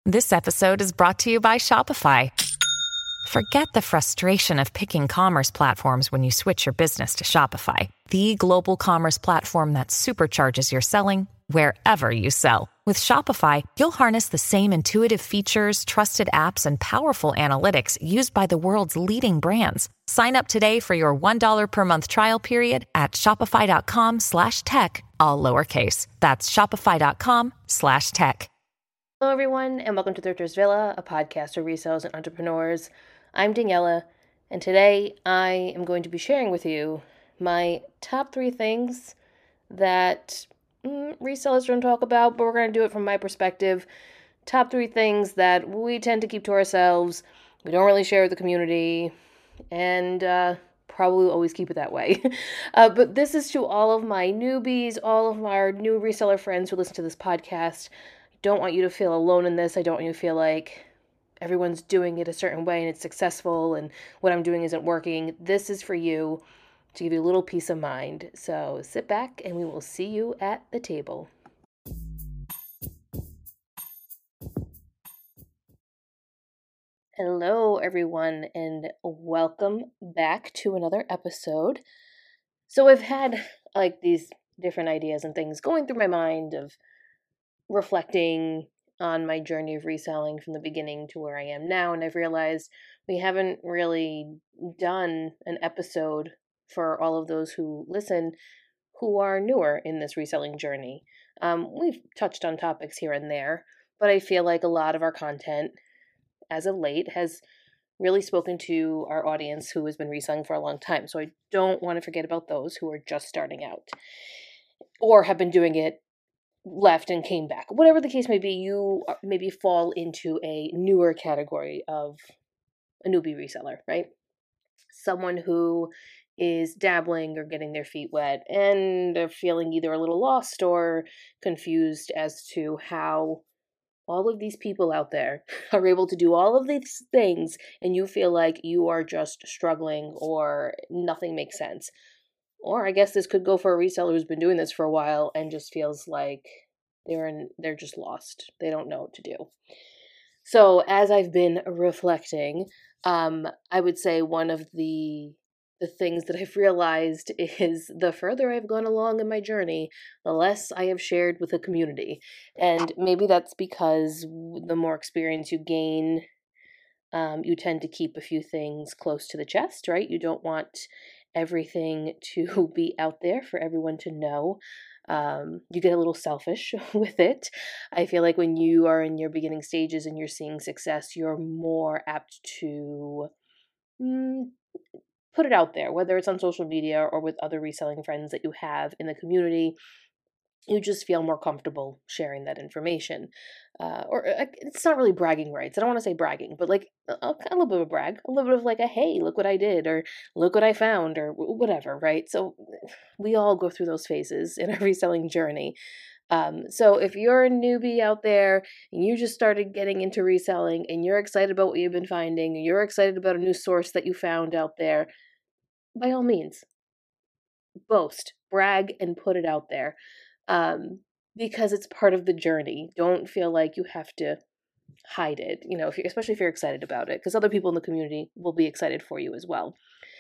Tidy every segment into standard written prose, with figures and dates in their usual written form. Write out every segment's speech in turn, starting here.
This episode is brought to you by Shopify. Forget the frustration of picking commerce platforms when you switch your business to Shopify, the global commerce platform that supercharges your selling wherever you sell. With Shopify, you'll harness the same intuitive features, trusted apps, and powerful analytics used by the world's leading brands. Sign up today for your $1 per month trial period at shopify.com/tech, all lowercase. That's shopify.com/tech. Hello, everyone, and welcome to Thrifter's Villa, a podcast for resellers and entrepreneurs. I'm Daniela, and today I am going to be sharing with you my top 3 things that resellers don't talk about, but we're going to do it from my perspective. Top 3 things that we tend to keep to ourselves, we don't really share with the community, and probably always keep it that way. But this is to all of my newbies, all of our new reseller friends who listen to this podcast. I don't want you to feel alone in this. I don't want you to feel like everyone's doing it a certain way and it's successful and what I'm doing isn't working. This is for you, to give you a little peace of mind. So sit back and we will see you at the table. Hello, everyone, and welcome back to another episode. So I've had these different ideas and things going through my mind of reflecting on my journey of reselling from the beginning to where I am now, and I've realized we haven't really done an episode for all of those who listen who are newer in this reselling journey. We've touched on topics here and there, but I feel like a lot of our content as of late has really spoken to our audience who has been reselling for a long time. So I don't want to forget about those who are just starting out or have been doing it, left and came back. Whatever the case may be, you maybe fall into a newer category of a newbie reseller, right? Someone who is dabbling or getting their feet wet and they're feeling either a little lost or confused as to how all of these people out there are able to do all of these things and you feel like you are just struggling or nothing makes sense. Or I guess this could go for a reseller who's been doing this for a while and just feels like they're just lost. They don't know what to do. So as I've been reflecting, I would say one of the things that I've realized is the further I've gone along in my journey, the less I have shared with the community. And maybe that's because the more experience you gain, you tend to keep a few things close to the chest, right? You don't want everything to be out there for everyone to know. You get a little selfish with it. I feel like when you are in your beginning stages and you're seeing success, you're more apt to put it out there, whether it's on social media or with other reselling friends that you have in the community. You just feel more comfortable sharing that information. It's not really bragging rights. I don't want to say bragging, but a little bit of a brag, a little bit of like a, hey, look what I did, or look what I found, or whatever, right? So we all go through those phases in our reselling journey. So if you're a newbie out there and you just started getting into reselling and you're excited about what you've been finding, and you're excited about a new source that you found out there, by all means, boast, brag, and put it out there. Because it's part of the journey. Don't feel like you have to hide it, especially if you're excited about it, because other people in the community will be excited for you as well.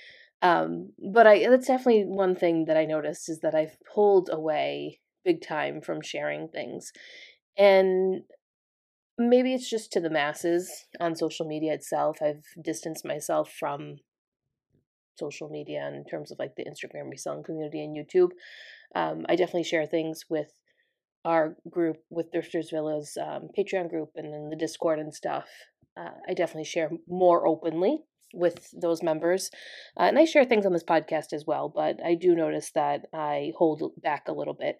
But that's definitely one thing that I noticed is that I've pulled away big time from sharing things. And maybe it's just to the masses on social media itself. I've distanced myself from social media in terms of the Instagram reselling community and YouTube. I definitely share things with our group, with Thrifters Villa's Patreon group and then the Discord and stuff. I definitely share more openly with those members. And I share things on this podcast as well, but I do notice that I hold back a little bit.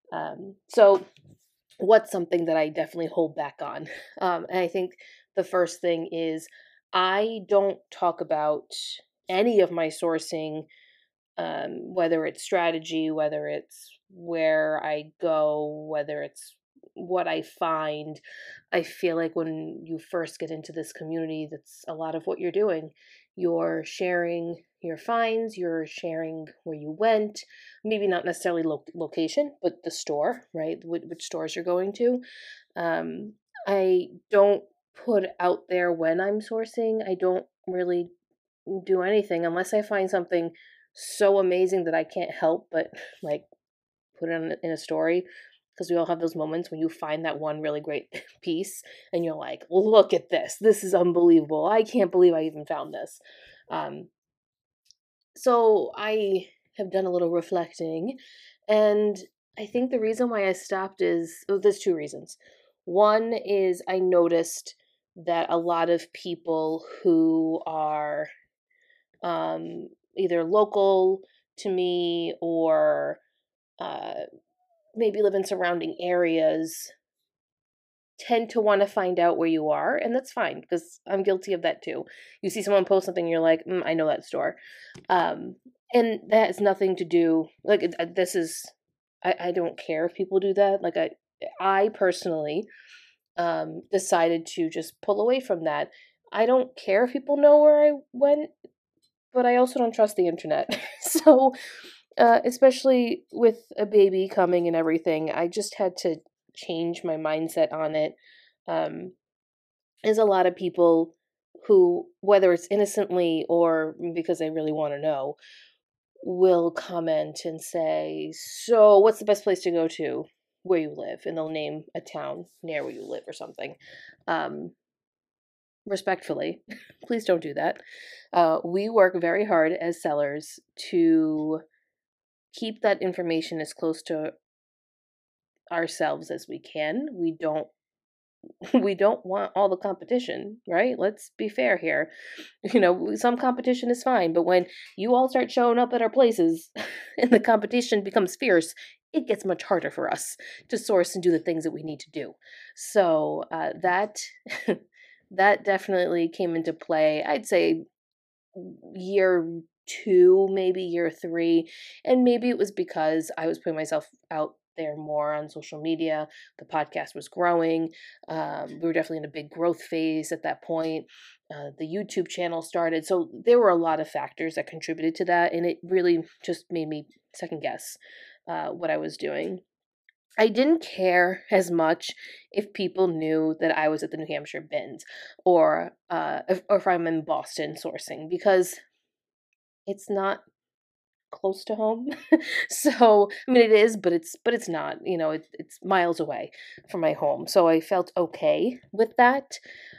So what's something that I definitely hold back on? And I think the first thing is I don't talk about any of my sourcing, whether it's strategy, whether it's where I go, whether it's what I find. I feel like when you first get into this community, that's a lot of what you're doing. You're sharing your finds, you're sharing where you went, maybe not necessarily location, but the store, right? Which stores you're going to. I don't put out there when I'm sourcing. I don't really do anything unless I find something so amazing that I can't help but like put it in a story, because we all have those moments when you find that one really great piece and you're like, look at this. This is unbelievable. I can't believe I even found this. Um, so I have done a little reflecting, and I think the reason why I stopped is, well, there's two reasons. One is I noticed that a lot of people who are either local to me or uh, maybe live in surrounding areas tend to want to find out where you are, and that's fine because I'm guilty of that too. You see someone post something, you're like, I know that store, um, and that has nothing to do like this is. I don't care if people do that. Like I personally decided to just pull away from that. I don't care if people know where I went, but I also don't trust the internet. So, especially with a baby coming and everything, I just had to change my mindset on it. Um, there's a lot of people who, whether it's innocently or because they really want to know, will comment and say, "So, what's the best place to go to where you live?" And they'll name a town near where you live or something. Um, Respectfully, please don't do that. We work very hard as sellers to keep that information as close to ourselves as we can. We don't we don't want all the competition, right? Let's be fair here. Some competition is fine, but when you all start showing up at our places and the competition becomes fierce, it gets much harder for us to source and do the things that we need to do. So that that definitely came into play. I'd say year two, maybe year three. And maybe it was because I was putting myself out there more on social media. The podcast was growing. We were definitely in a big growth phase at that point. The YouTube channel started. So there were a lot of factors that contributed to that. And it really just made me second guess what I was doing. I didn't care as much if people knew that I was at the New Hampshire bins or if I'm in Boston sourcing, because it's not close to home. So, I mean, it is, but it's not. It's miles away from my home. So I felt okay with that.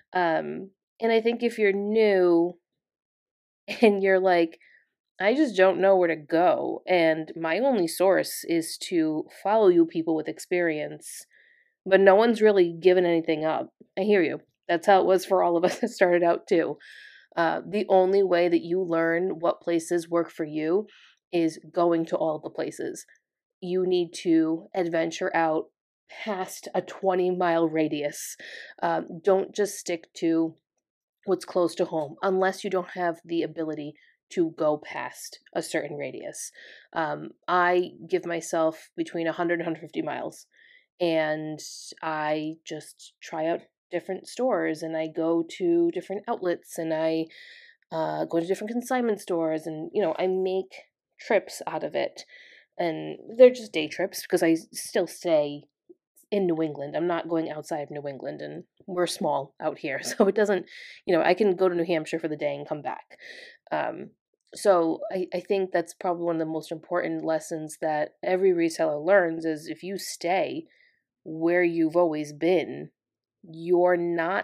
And I think if you're new and you're like, I just don't know where to go, and my only source is to follow you people with experience, but no one's really given anything up. I hear you. That's how it was for all of us that started out too. The only way that you learn what places work for you is going to all the places. You need to adventure out past a 20-mile radius. Don't just stick to what's close to home unless you don't have the ability to go past a certain radius. I give myself between 100 and 150 miles, and I just try out different stores, and I go to different outlets, and I go to different consignment stores, and I make trips out of it. And they're just day trips because I still stay in New England. I'm not going outside of New England, and we're small out here. So it doesn't, I can go to New Hampshire for the day and come back. Um, so I think that's probably one of the most important lessons that every reseller learns is if you stay where you've always been, you're not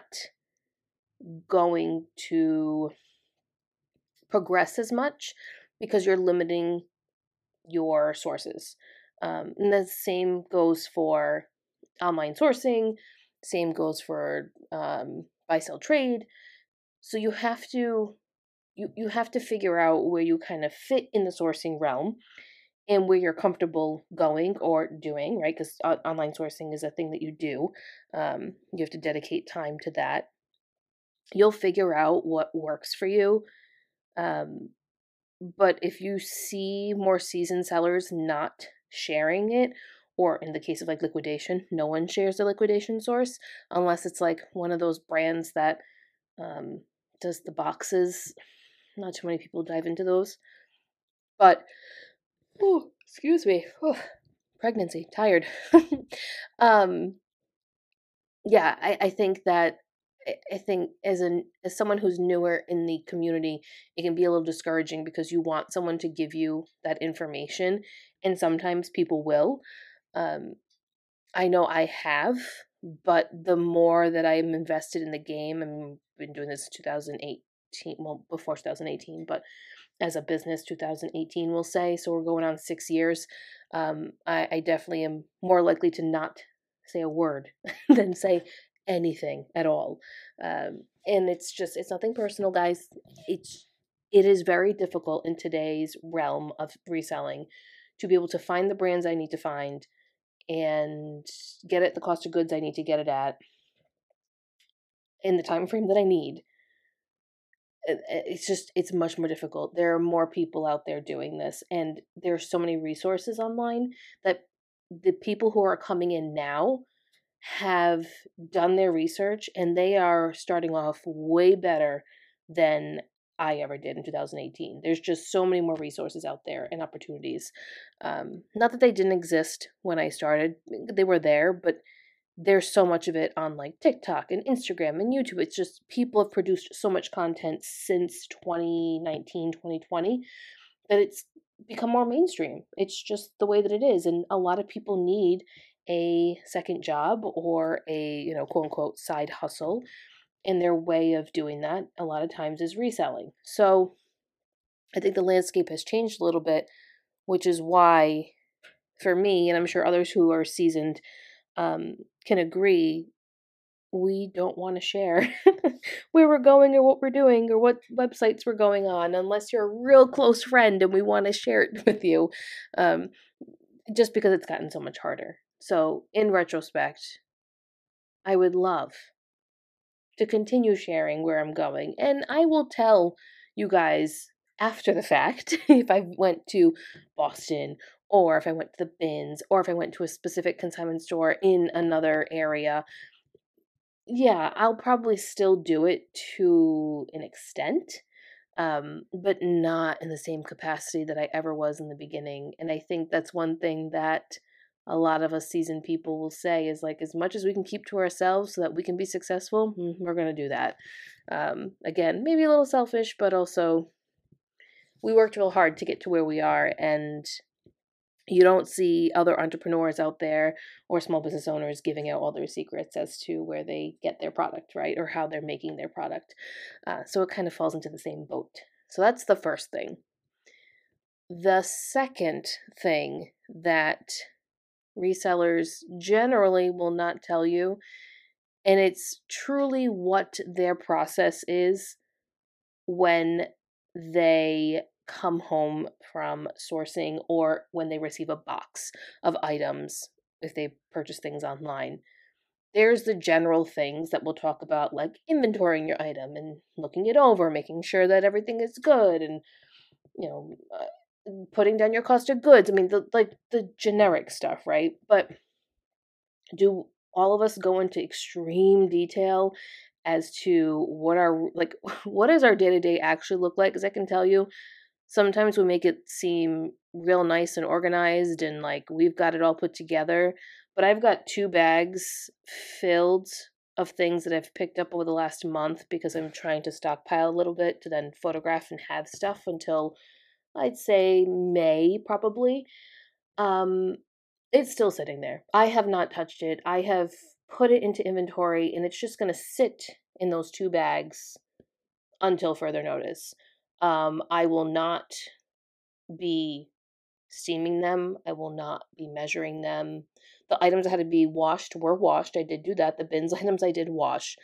going to progress as much because you're limiting your sources. And the same goes for online sourcing, same goes for buy sell trade. So you have to figure out where you kind of fit in the sourcing realm and where you're comfortable going or doing, right? Because online sourcing is a thing that you do. You have to dedicate time to that. You'll figure out what works for you. Um, but if you see more seasoned sellers not sharing it, or in the case of like liquidation, no one shares the liquidation source unless it's like one of those brands that um, does the boxes. Not too many people dive into those. But, excuse me, pregnancy, tired. um, yeah, I think that I think as someone who's newer in the community, it can be a little discouraging because you want someone to give you that information, and sometimes people will. Um, I know I have, but the more that I'm invested in the game, I've been doing this 2018, well, before 2018, but as a business, 2018, we'll say. So we're going on 6 years. I definitely am more likely to not say a word than say anything at all. And it's nothing personal, guys. It is very difficult in today's realm of reselling to be able to find the brands I need to find and get it the cost of goods I need to get it at in the time frame that I need. It's much more difficult. There are more people out there doing this, and there's so many resources online that the people who are coming in now have done their research, and they are starting off way better than I ever did in 2018. There's just so many more resources out there and opportunities. Not that they didn't exist when I started, they were there, but there's so much of it on like TikTok and Instagram and YouTube. It's just people have produced so much content since 2019, 2020 that it's become more mainstream. It's just the way that it is. And a lot of people need a second job or a, quote unquote side hustle. And their way of doing that a lot of times is reselling. So I think the landscape has changed a little bit, which is why for me, and I'm sure others who are seasoned can agree, we don't want to share where we're going or what we're doing or what websites we're going on unless you're a real close friend and we want to share it with you, um, just because it's gotten so much harder. So, in retrospect, I would love to continue sharing where I'm going, and I will tell you guys after the fact if I went to Boston or if I went to the bins or if I went to a specific consignment store in another area. Yeah, I'll probably still do it to an extent, but not in the same capacity that I ever was in the beginning. And I think that's one thing that a lot of us seasoned people will say is like, as much as we can keep to ourselves so that we can be successful, we're going to do that. Again, maybe a little selfish, but also we worked real hard to get to where we are. And you don't see other entrepreneurs out there or small business owners giving out all their secrets as to where they get their product, right? Or how they're making their product. So it kind of falls into the same boat. So that's the first thing. The second thing that resellers generally will not tell you, and it's truly what their process is when they come home from sourcing or when they receive a box of items if they purchase things online. There's the general things that we'll talk about, like inventorying your item and looking it over, making sure that everything is good, and you know, putting down your cost of goods. I mean, the generic stuff, right? But do all of us go into extreme detail as to what does our day-to-day actually look like? Because I can tell you sometimes we make it seem real nice and organized and like we've got it all put together, but I've got 2 bags filled of things that I've picked up over the last month because I'm trying to stockpile a little bit to then photograph and have stuff until I'd say May probably. Um it's still sitting there. I have not touched it. I have put it into inventory and it's just going to sit in those 2 bags until further notice. I will not be steaming them. I will not be measuring them. The items that had to be washed were washed. I did do that. The bins items I did wash.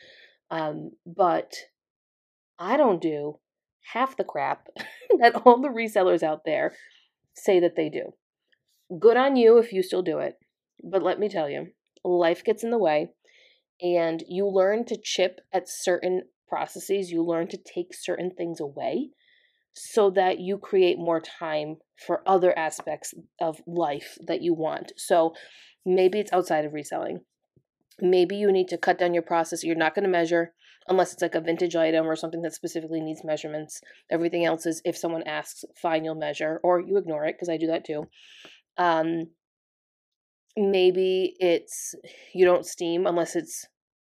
But I don't do half the crap that all the resellers out there say that they do. Good on you if you still do it. But let me tell you, life gets in the way and you learn to chip at certain processes. You learn to take certain things away so that you create more time for other aspects of life that you want. So maybe it's outside of reselling. Maybe you need to cut down your process. You're not going to measure unless it's like a vintage item or something that specifically needs measurements. Everything else is if someone asks, fine, you'll measure, or you ignore it because I do that too. Maybe it's you don't steam unless it's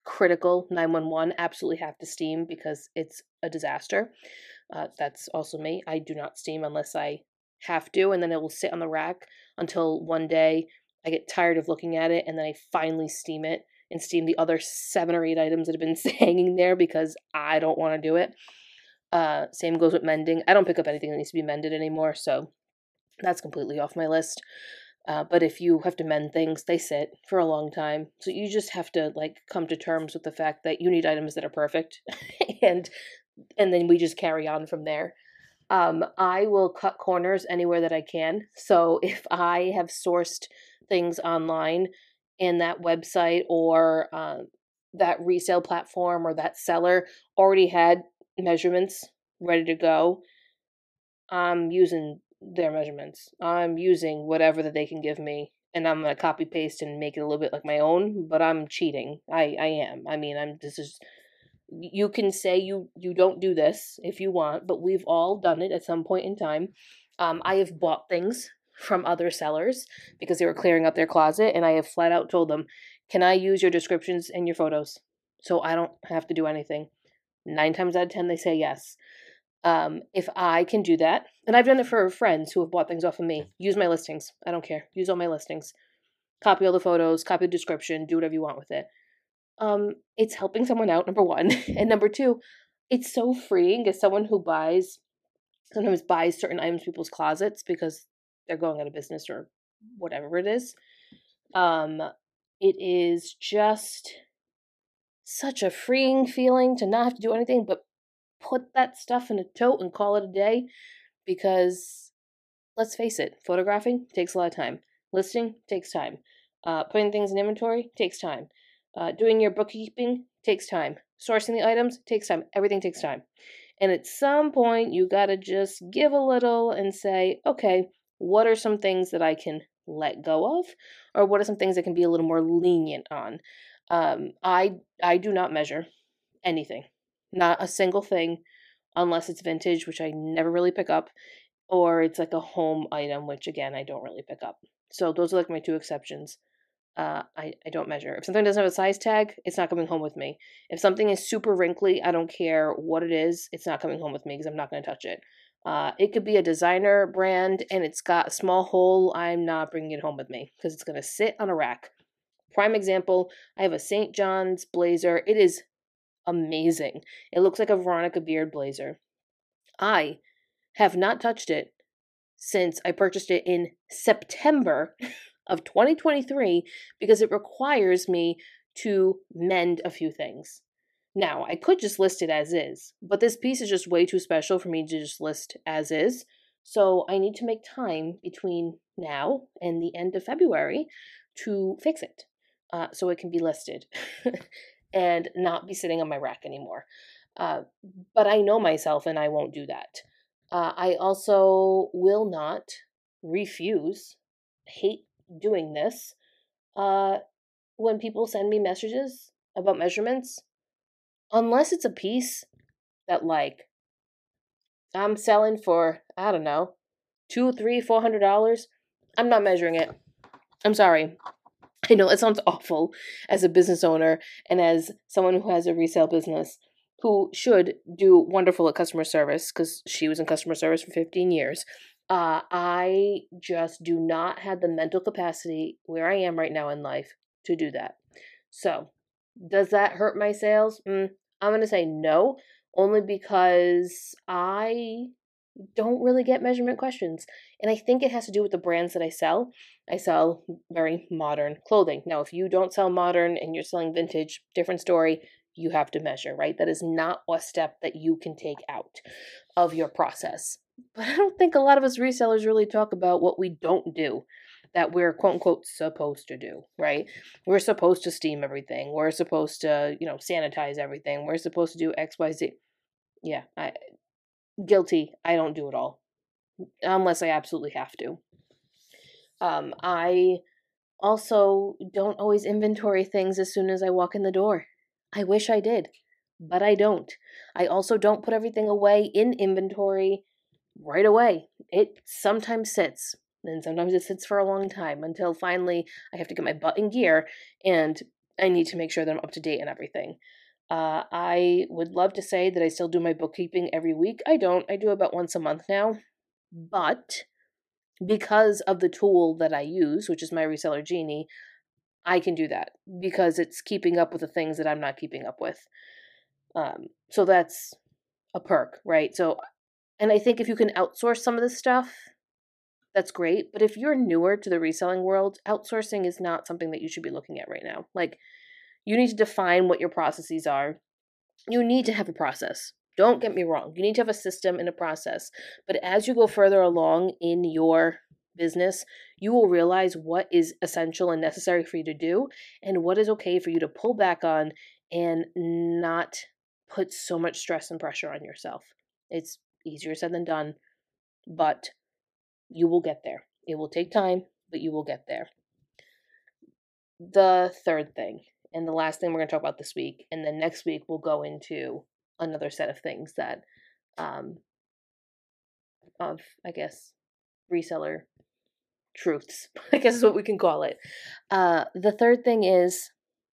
critical 911 absolutely have to steam because it's a disaster. That's also me. I do not steam unless I have to, and then it will sit on the rack until one day I get tired of looking at it, and then I finally steam it and steam the other 7 or 8 items that have been hanging there because I don't want to do it. Same goes with mending. I don't pick up anything that needs to be mended anymore, so that's completely off my list. But if you have to mend things, they sit for a long time. So you just have to come to terms with the fact that you need items that are perfect, and then we just carry on from there. I will cut corners anywhere that I can. So if I have sourced things online and that website or that resale platform or that seller already had measurements ready to go, I'm using their measurements. I'm using whatever that they can give me, and I'm gonna copy paste and make it a little bit like my own. But I'm cheating. I am. I mean, this is. You can say you don't do this if you want, but we've all done it at some point in time. I have bought things from other sellers because they were clearing out their closet, and I have flat out told them, "Can I use your descriptions and your photos so I don't have to do anything?" 9 times out of 10, they say yes. If I can do that, and I've done it for friends who have bought things off of me, use my listings. I don't care. Use all my listings. Copy all the photos, copy the description, do whatever you want with it. It's helping someone out, number one. And number two, it's so freeing as someone who sometimes buys certain items in people's closets because they're going out of business or whatever it is. It is just such a freeing feeling to not have to do anything but put that stuff in a tote and call it a day, because let's face it, photographing takes a lot of time. Listing takes time. Putting things in inventory takes time. Doing your bookkeeping takes time. Sourcing the items takes time. Everything takes time. And at some point, you got to just give a little and say, okay, what are some things that I can let go of? Or what are some things that can be a little more lenient on? I do not measure anything. Not a single thing, unless it's vintage, which I never really pick up, or it's like a home item, which again, I don't really pick up. So those are like my 2 exceptions. I don't measure. If something doesn't have a size tag, it's not coming home with me. If something is super wrinkly, I don't care what it is, it's not coming home with me because I'm not going to touch it. It could be a designer brand and it's got a small hole, I'm not bringing it home with me because it's going to sit on a rack. Prime example, I have a St. John's blazer. It is amazing. It looks like a Veronica Beard blazer. I have not touched it since I purchased it in September of 2023 because it requires me to mend a few things. Now, I could just list it as is, but this piece is just way too special for me to just list as is. So I need to make time between now and the end of February to fix it so it can be listed and not be sitting on my rack anymore. But I know myself and I won't do that. I also will not hate doing this, when people send me messages about measurements, unless it's a piece that I'm selling for, I don't know, $200, $300, $400, I'm not measuring it. I'm sorry. I know it sounds awful as a business owner and as someone who has a resale business who should do wonderful at customer service because she was in customer service for 15 years. I just do not have the mental capacity where I am right now in life to do that. So, does that hurt my sales? I'm going to say no, only because I don't really get measurement questions. And I think it has to do with the brands that I sell. I sell very modern clothing. Now, if you don't sell modern and you're selling vintage, different story. You have to measure, right? That is not a step that you can take out of your process. But I don't think a lot of us resellers really talk about what we don't do that we're quote unquote supposed to do, right? We're supposed to steam everything. We're supposed to, sanitize everything. We're supposed to do X, Y, Z. Yeah, guilty. I don't do it all unless I absolutely have to. I also don't always inventory things as soon as I walk in the door. I wish I did, but I don't. I also don't put everything away in inventory right away. It sometimes sits, and sometimes it sits for a long time until finally I have to get my butt in gear and I need to make sure that I'm up to date on everything. I would love to say that I still do my bookkeeping every week. I don't. I do about once a month now. But because of the tool that I use, which is my Reseller Genie, I can do that because it's keeping up with the things that I'm not keeping up with. So that's a perk, right? So, and I think if you can outsource some of this stuff, that's great. But if you're newer to the reselling world, outsourcing is not something that you should be looking at right now. Like, you need to define what your processes are. You need to have a process. Don't get me wrong. You need to have a system and a process. But as you go further along in your business, you will realize what is essential and necessary for you to do and what is okay for you to pull back on and not put so much stress and pressure on yourself. It's easier said than done, but you will get there. It will take time, but you will get there. The third thing, and the last thing we're going to talk about this week, and then next week we'll go into another set of things that, of, I guess, reseller truths, I guess is what we can call it. The third thing is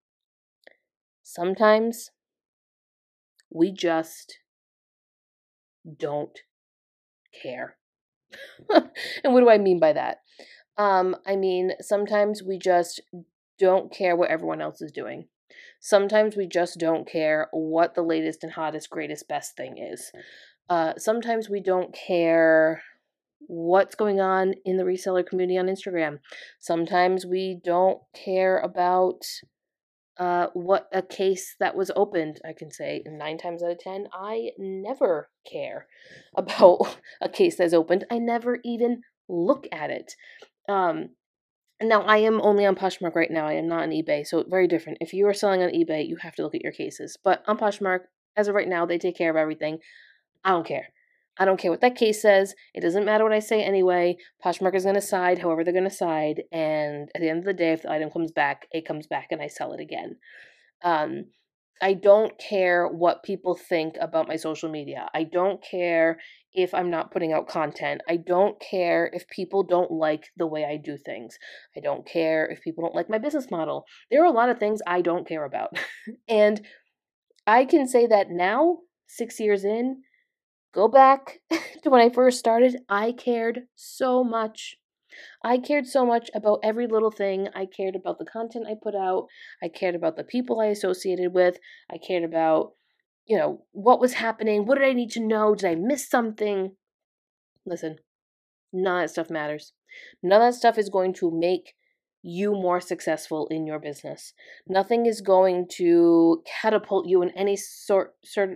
sometimes we just don't care. And what do I mean by that? I mean, sometimes we just don't care what everyone else is doing. Sometimes we just don't care what the latest and hottest, greatest, best thing is. Sometimes we don't care what's going on in the reseller community on Instagram. Sometimes we don't care about what a case that was opened. I can say 9 times out of 10, I never care about a case that's opened. I never even look at it. Now, I am only on Poshmark right now. I am not on eBay, so very different. If you are selling on eBay, you have to look at your cases. But on Poshmark, as of right now, they take care of everything. I don't care. I don't care what that case says. It doesn't matter what I say anyway. Poshmark is going to side however they're going to side. And at the end of the day, if the item comes back, it comes back and I sell it again. I don't care what people think about my social media. I don't care if I'm not putting out content. I don't care if people don't like the way I do things. I don't care if people don't like my business model. There are a lot of things I don't care about. And I can say that now, 6 years in, go back to when I first started, I cared so much. I cared so much about every little thing. I cared about the content I put out. I cared about the people I associated with. I cared about, what was happening. What did I need to know? Did I miss something? Listen, none of that stuff matters. None of that stuff is going to make you more successful in your business. Nothing is going to catapult you in any sort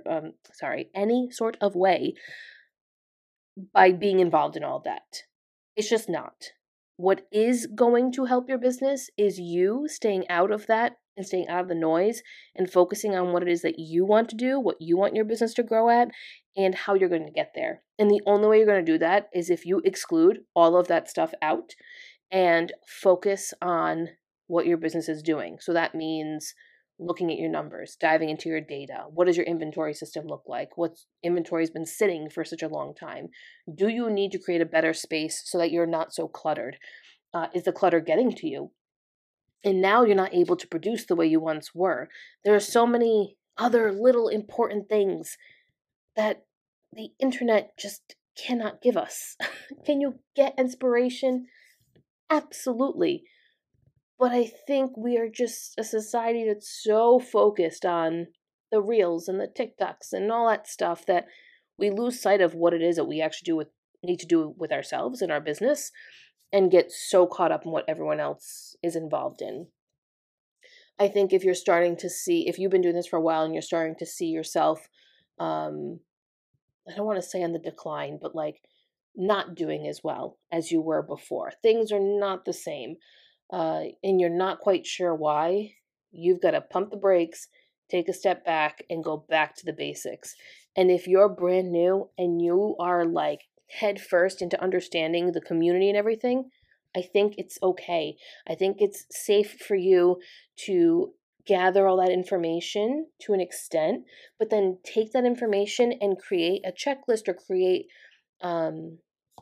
of way by being involved in all that. It's just not. What is going to help your business is you staying out of that and staying out of the noise and focusing on what it is that you want to do, what you want your business to grow at, and how you're going to get there. And the only way you're going to do that is if you exclude all of that stuff out and focus on what your business is doing. So that means looking at your numbers, diving into your data. What does your inventory system look like? What inventory has been sitting for such a long time? Do you need to create a better space so that you're not so cluttered? Is the clutter getting to you? And now you're not able to produce the way you once were. There are so many other little important things that the internet just cannot give us. Can you get inspiration? Absolutely. But I think we are just a society that's so focused on the reels and the TikToks and all that stuff that we lose sight of what it is that we actually need to do with ourselves and our business and get so caught up in what everyone else is involved in. I think if you've been doing this for a while and you're starting to see yourself, I don't want to say on the decline, but like not doing as well as you were before. Things are not the same. And you're not quite sure why, you've got to pump the brakes, take a step back, and go back to the basics. And if you're brand new and you are like head first into understanding the community and everything, I think it's okay. I think it's safe for you to gather all that information to an extent, but then take that information and create a checklist or create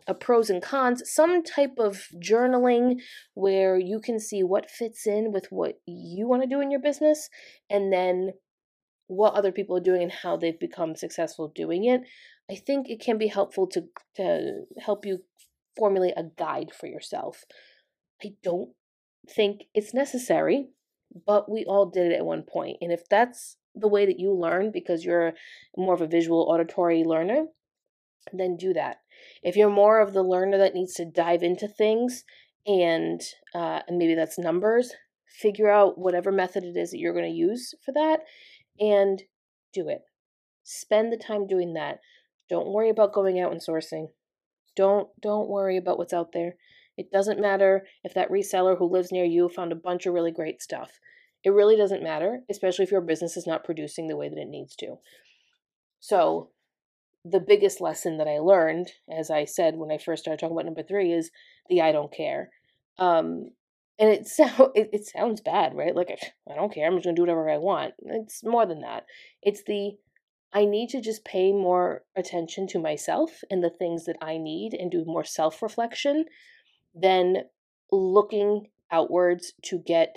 a pros and cons, some type of journaling where you can see what fits in with what you want to do in your business, and then what other people are doing and how they've become successful doing it. I think it can be helpful to help you formulate a guide for yourself. I don't think it's necessary, but we all did it at one point. And if that's the way that you learn because you're more of a visual auditory learner, then do that. If you're more of the learner that needs to dive into things and maybe that's numbers, figure out whatever method it is that you're going to use for that and do it. Spend the time doing that. Don't worry about going out and sourcing. Don't worry about what's out there. It doesn't matter if that reseller who lives near you found a bunch of really great stuff. It really doesn't matter, especially if your business is not producing the way that it needs to. So the biggest lesson that I learned, as I said when I first started talking about number 3, is the I don't care. And it sounds bad, right? Like, I don't care. I'm just going to do whatever I want. It's more than that. It's the I need to just pay more attention to myself and the things that I need and do more self-reflection than looking outwards to get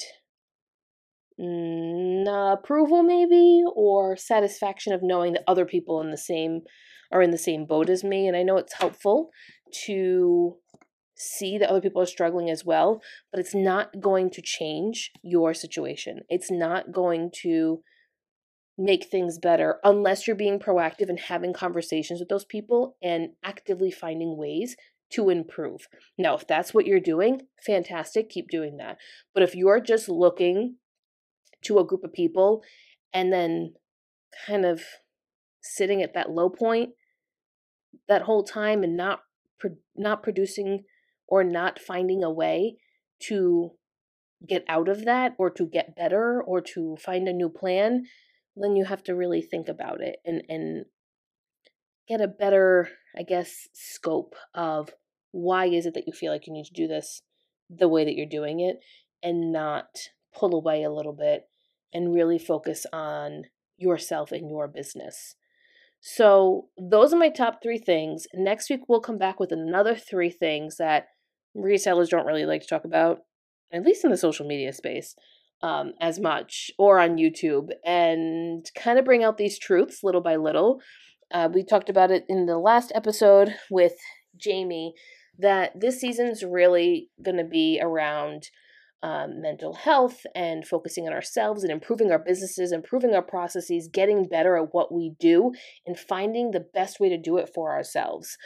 approval maybe, or satisfaction of knowing that other people are in the same boat as me. And I know it's helpful to see that other people are struggling as well, but it's not going to change your situation. It's not going to make things better unless you're being proactive and having conversations with those people and actively finding ways to improve. Now, if that's what you're doing, fantastic, keep doing that. But if you're just looking to a group of people and then kind of sitting at that low point that whole time and not producing or not finding a way to get out of that or to get better or to find a new plan, then you have to really think about it and get a better, I guess, scope of why is it that you feel like you need to do this the way that you're doing it, and not pull away a little bit and really focus on yourself and your business. So those are my top 3 things. Next week, we'll come back with another 3 things that resellers don't really like to talk about, at least in the social media space, as much, or on YouTube, and kind of bring out these truths little by little. We talked about it in the last episode with Jamie, that this season's really going to be around mental health and focusing on ourselves and improving our businesses, improving our processes, getting better at what we do, and finding the best way to do it for ourselves.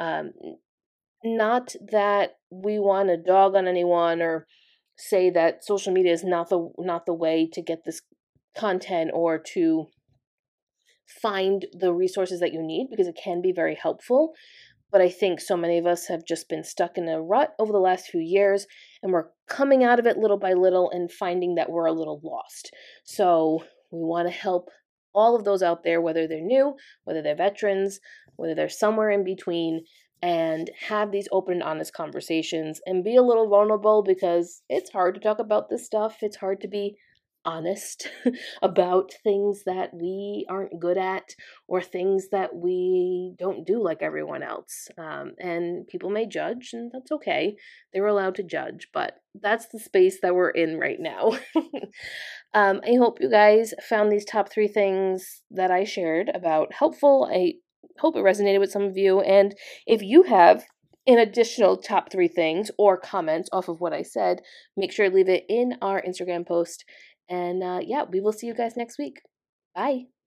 Not that we want to dog on anyone or say that social media is not the way to get this content or to find the resources that you need, because it can be very helpful. But I think so many of us have just been stuck in a rut over the last few years, and we're coming out of it little by little and finding that we're a little lost. So we want to help all of those out there, whether they're new, whether they're veterans, whether they're somewhere in between, and have these open and honest conversations and be a little vulnerable, because it's hard to talk about this stuff. It's hard to be honest about things that we aren't good at or things that we don't do like everyone else. And people may judge, and that's okay. They're allowed to judge, but that's the space that we're in right now. I hope you guys found these top 3 things that I shared about helpful. I hope it resonated with some of you. And if you have an additional top 3 things or comments off of what I said, make sure to leave it in our Instagram post. And we will see you guys next week. Bye.